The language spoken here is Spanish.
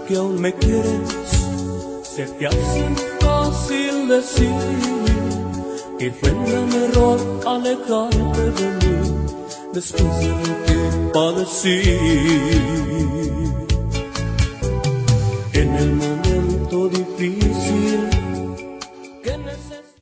que aún me quieres, se te hace fácil decir que fue un gran error alejarte de mí después de lo que padecí. En el momento difícil